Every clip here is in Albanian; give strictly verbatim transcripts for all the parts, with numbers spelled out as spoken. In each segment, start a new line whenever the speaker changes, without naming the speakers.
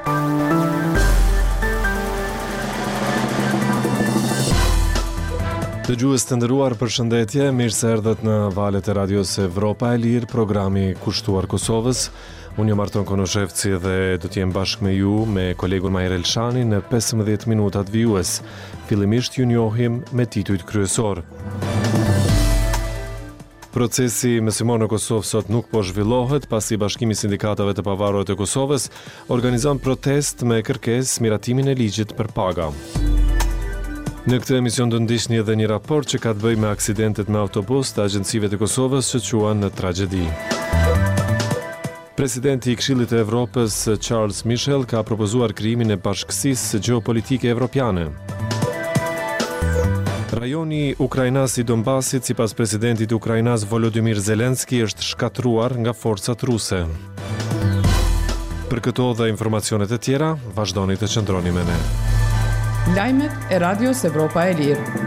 Dëgjues të nderuar, përshëndetje, mirë se erdhët në valët e radios Evropa e Lirë, programi kushtuar Kosovës. Unë jam Arton Konoshevci dhe do të jem bashkë me ju, me kolegun Majer Elshani në pesëmbëdhjetë minutat vijues. Fillimisht ju njohim me titujt kryesor. Procesi mësimor në Kosovë sot nuk po zhvillohet, pasi Bashkimi i Sindikatave të Pavarur të Kosovës organizon protest me kërkesë miratimin e ligjit për paga. Në këtë emision do ndiqni edhe një raport që ka të bëjë me aksidentet me autobus të agjencive të Kosovës që quhen në tragjedi. Presidenti i Këshillit të Evropës Charles Michel ka propozuar krijimin e bashkësisë gjeopolitike evropiane. Rajoni ukrainas i Donbasit, sipas presidentit të Ukrainas Volodymyr Zelenski, është shkatruar nga forcat ruse. Për këto dhe informacionet e tjera, vazhdoni të qëndroni me ne.
Lajmet e Radios Evropa e Lirë.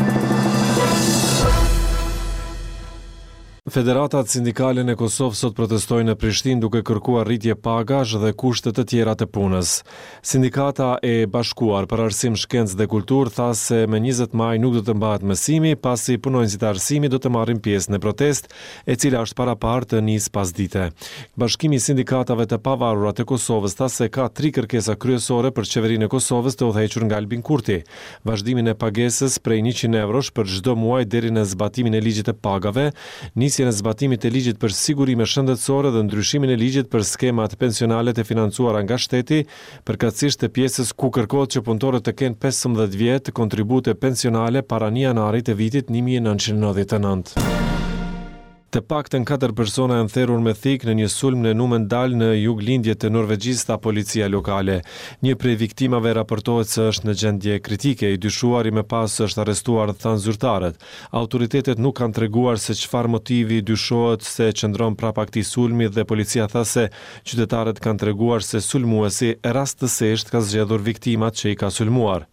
Federatat sindikale në Kosovë sot protestojnë në Prishtinë duke kërkuar rritje pagash dhe kushte të tjera të punës. Sindikata e Bashkuar për Arsim, Shkencë dhe Kulturë tha se me njëzet maj nuk do të mbahet mësimi, pasi punonjësit e arsimit do të marrin pjesë në protest, e cila është paraparë të nisë pasdite. Bashkimi i Sindikatave të Pavarura të Kosovës tha se ka tri kërkesa kryesore për qeverinë e Kosovës të udhëhequr nga Albin Kurti: vazhdimin e pagesës prej njëqind eurosh për çdo muaj deri në zbatimin e ligjit të pagave, nisjen e zbatimit të ligjit për sigurime shëndetësore dhe ndryshimin e ligjit për skemat pensionale të financuara nga shteti, përkatësisht të pjesës ku kërkohet që punëtorët të kenë pesëmbëdhjetë vjet kontribute pensionale para një janarit të vitit një mijë e nëntëqind e nëntëdhjetë e nëntë. Të paktën katër persona janë therrur me thik në një sulm në Numendal në juglindje të Norvegjisë, tha policia lokale. Një prej viktimave raportohet se është në gjendje kritike, i dyshuari më pas është arrestuar, thanë zyrtarët. Autoritetet nuk kanë treguar se çfarë motivi dyshohet se qëndron prapa këtij sulmi dhe policia tha se qytetarët kanë treguar se sulmuesi rastësisht ka zgjedhur viktimat që i ka sulmuar.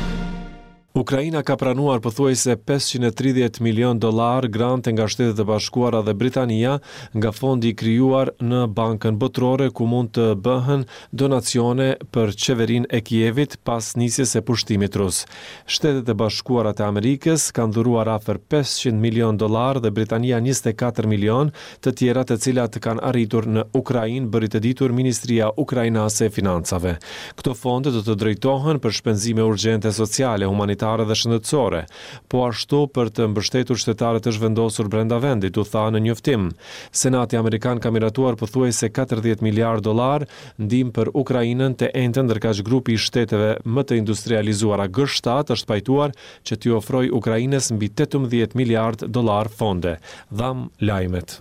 Ukraina ka pranuar pothuajse pesëqind e tridhjetë milion dollar grante nga Shtetet e Bashkuara dhe Britania nga fondi i krijuar në Bankën Botërore, ku mund të bëhen donacione për qeverinë e Kievit pas nisjes së pushtimit rus. Shtetet e Bashkuara të Amerikës kanë dhuruar afër pesëqind milion dollar dhe Britania njëzet e katër milion, të tjera të cilat kanë arritur në Ukrainë, bëri të ditur Ministria Ukrainase e Financave. Këto fonde do të drejtohen për shpenzime urgjente sociale, humanitare dhe shëndetësore, po ashtu për të mbështetur shtetarët të zhvendosur brenda vendit, u tha në njoftim. Senati Amerikan ka miratuar pothuajse katërdhjetë miliardë dollar ndihmë për Ukrainën të entën, ndërkaq grupi i shteteve më të industrializuara G shtatë është pajtuar që t'i ofrojë Ukrainës mbi tetëmbëdhjetë miliardë dollar fonde. Dham lajmet.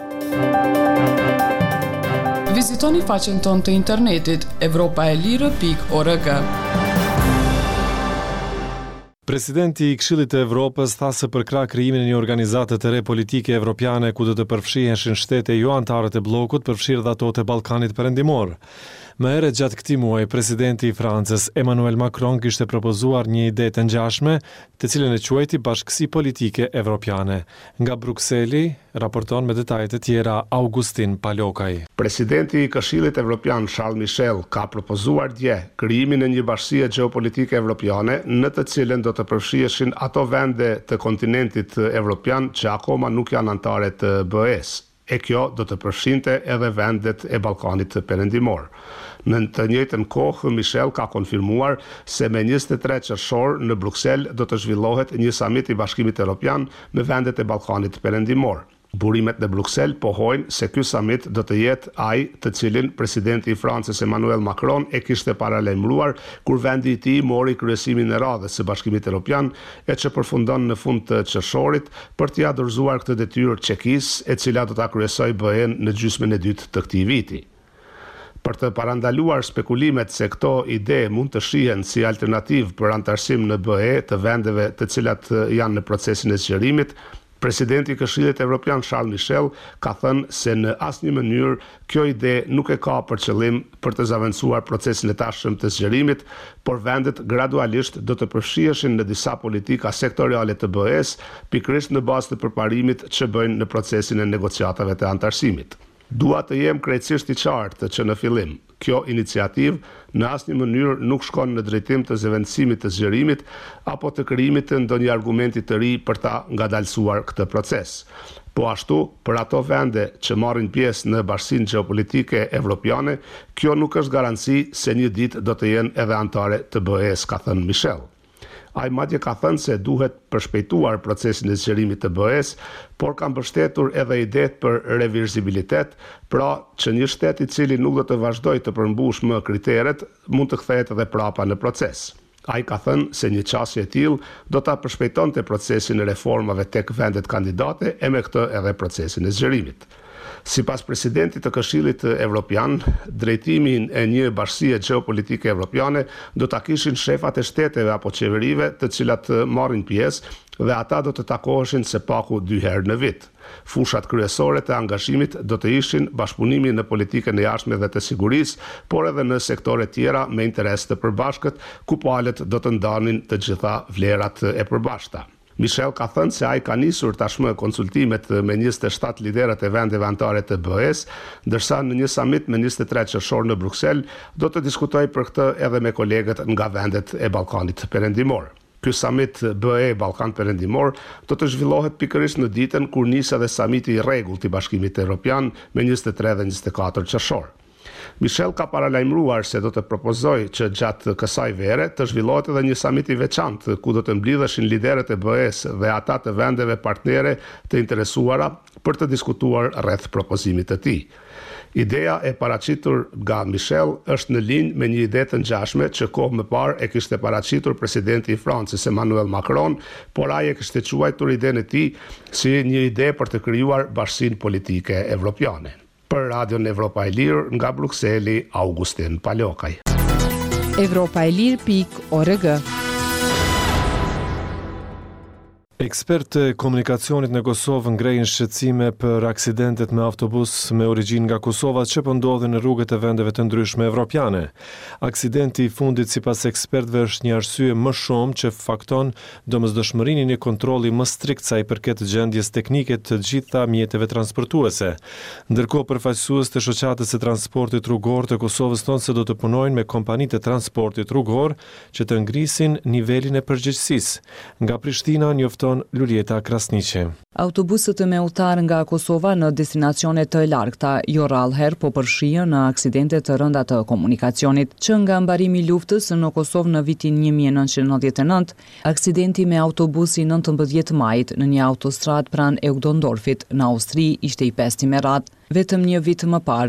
Vizitoni faqen tonë të internetit evropaelire pikë org.
Presidenti i Këshillit të Evropës tha se përkrah krijimin e një organizate të re politike evropiane ku do të përfshiheshin shtete jo anëtare të bllokut, përfshirë dhe ato të Ballkanit Perëndimor. Më herët gjatë këtij muaji, presidenti i Francës Emmanuel Macron kishte propozuar një ide të ngjashme, të cilën e quajti Bashkësi Politike Evropiane. Nga Brukseli raporton me detajet e tjera Augustin Palokaj.
Presidenti i Këshillit Evropian Charles Michel ka propozuar dje krijimin e një bashkie gjeopolitike evropiane, në të cilën do të përfshiheshin ato vende të kontinentit evropian që akoma nuk janë anëtare të B E-s. E kjo do të përfshinte edhe vendet e Ballkanit Perëndimor. Në të njëjtën kohë, Michel ka konfirmuar se me njëzet e tre qershor në Bruksel do të zhvillohet një samit i Bashkimit Evropian me vendet e Ballkanit Perëndimor. Burimet në Bruksel pohojnë se ky samit do të jetë ai të cilin presidenti i Francës Emmanuel Macron e kishte paralajmëruar kur vendi i tij mori kryesimin e radhës së Bashkimit Evropian, e që përfundon në fund të qershorit për t'i dorëzuar këtë detyrë Çekisë, e cila do ta kryesojë B E-n në gjysmën e dytë të këtij viti. Për të parandaluar spekulimet se këto ide mund të shihen si alternativë për antarësim në B E të vendeve të cilat janë në procesin e zgjerimit, Presidenti i Këshillit Evropian Charles Michel ka thënë se në asnjë mënyrë kjo ide nuk e ka për qëllim për të zaventësuar procesin e tashëm të zgjerimit, por vendet gradualisht do të përfshiheshin në disa politika sektoriale të B E-s, pikërisht në bazë të përparimit që bëjnë në procesin e negociatave të antarësimit. Dua të jem krejtësisht i qartë që në fillim, kjo iniciativë në asnjë mënyrë nuk shkon në drejtim të zëvendësimit të zgjerimit apo të krijimit të ndonjë argumenti të ri për ta ngadalësuar këtë proces. Po ashtu, për ato vende që marrin pjesë në bashkinë gjeopolitike evropiane, kjo nuk është garanci se një ditë do të jenë edhe anëtare të B E-s, ka thënë Michel. Ai madje ka thënë se duhet përshpejtuar procesin e zgjerimit të B E-s, por ka mbështetur edhe idetë për revizibilitet, pra që një shtet i cili nuk do të vazhdojë të përmbush më kriteret, mund të kthehet edhe prapa në proces. Ai ka thënë se një qasje e tillë do ta përshpejtonte procesin e reformave tek vendet kandidate e me këtë edhe procesin e zgjerimit. Sipas presidentit të Këshillit Evropian, drejtimin e një bashkie gjeopolitike evropiane do ta kishin shefat e shteteve apo qeverive të cilat marrin pjesë dhe ata do të takoheshin së paku dy herë në vit. Fushat kryesore të angazhimit do të ishin bashkëpunimi në politikën e jashtme dhe të sigurisë, por edhe në sektore tjera me interes të përbashkët, ku palët do të ndanin të gjitha vlerat e përbashkëta. Michel ka thënë se ai ka nisur tashmë konsultimet me njëzet e shtatë liderët e vendeve anëtare të B E-s, ndërsa në një samit me njëzet e tre qershor në Bruksel do të diskutojë për këtë edhe me kolegët nga vendet e Ballkanit Perëndimor. Ky samit B E Ballkan Perëndimor do të zhvillohet pikërisht në ditën kur nis edhe samiti i rregullt i Bashkimit Evropian me njëzet e tre dhe njëzet e katër qershor. Michel ka paralajmëruar se do të propozojë që gjatë kësaj vere të zhvillohet edhe një samit i veçantë ku do të mblidheshin liderët e B E-s dhe ata të vendeve partnere të interesuara për të diskutuar rreth propozimit të tij. Ideja e paraqitur nga Michel është në linjë me një ide të ngjashme që kohë më parë e kishte paraqitur presidenti i Francës Emmanuel Macron, por ai e kishte quajtur idenë e tij si një ide për të krijuar bashkinë politike evropiane. Për Radion Evropa e Lirë nga Brukseli, Augustin Palokaj.
Evropa e Lirë pikë org.
Ekspertë e komunikacionit në Kosovë ngrejnë shqetësime për aksidentet me autobus me origjinë nga Kosova që po ndodhin në rrugët e vendeve të ndryshme evropiane. Aksidenti i fundit sipas ekspertëve është një arsye më shumë që fakton domosdoshmërinë e një kontrolli më strikt sa i përket gjendjes teknike të gjitha mjeteve transportuese. Ndërkohë përfaqësues të shoqatës së transportit rrugor të Kosovës thonë se do të punojnë me kompanitë e transportit rrugor që të ngrisin nivelin e përgjegjësisë. Nga Prishtina njofton Lulieta Krasniqi.
Autobusët me udhëtar nga Kosova në destinacione të largta jo rallëherë po përfshihen në aksidente të rënda të komunikacionit, që nga mbarimi i luftës në Kosovë në vitin një mijë e nëntëqind e nëntëdhjetë e nëntë, aksidenti me autobusi nëntëmbëdhjetë majit në një autostradë pranë Eugdondorfit në Austri ishte i pesti me radhë. Vetëm një vit më parë,